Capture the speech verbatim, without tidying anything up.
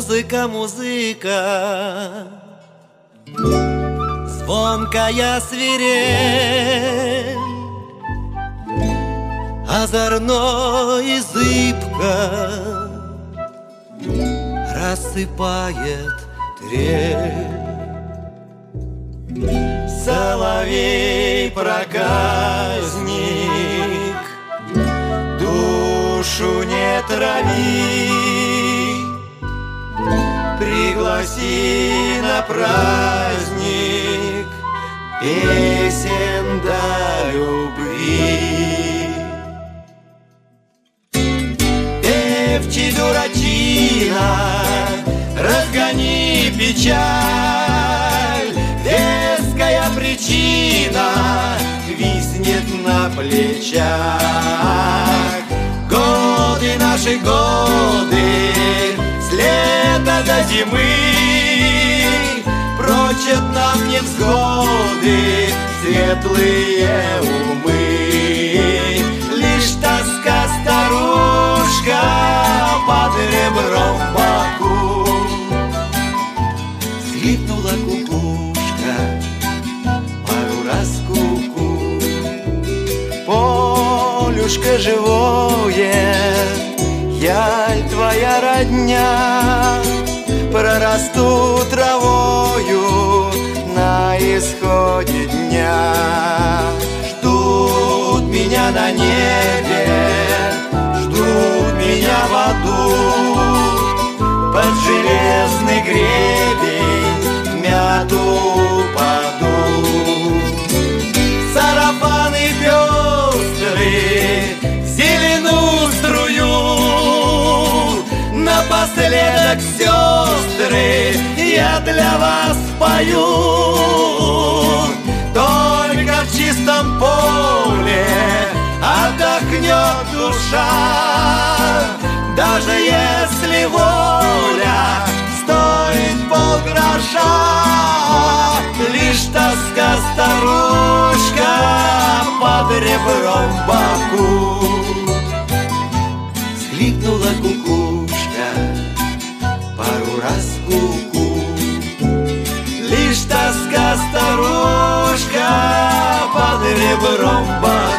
Музыка, музыка, звонкая свирель, озорно и зыбко рассыпает трель. Соловей-проказник, душу не трави, пригласи на праздник песен до любви. Певчий дурачина, разгони печаль, веская причина виснет на плечах. Годы наши годы, с лета до зимы, прочат нам невзгоды светлые умы. Лишь тоска старушка под ребром в боку. Схлипнула кукушка, пару раз ку-ку. Полюшка живое, яль твоя родня, прорасту травою на исходе дня. Ждут меня на небе, ждут меня в аду, под железный гребень мяту паду. Сарафаны пестрые, зеленую струю, напоследок, сестры, я для вас пою. Только в чистом поле отдохнет душа, даже если воля стоит полгроша. Лишь тоска старушка под ребром в боку. Схлипнула кукушка, пару раз ку-ку. Лишь тоска старушка под ребром в боку.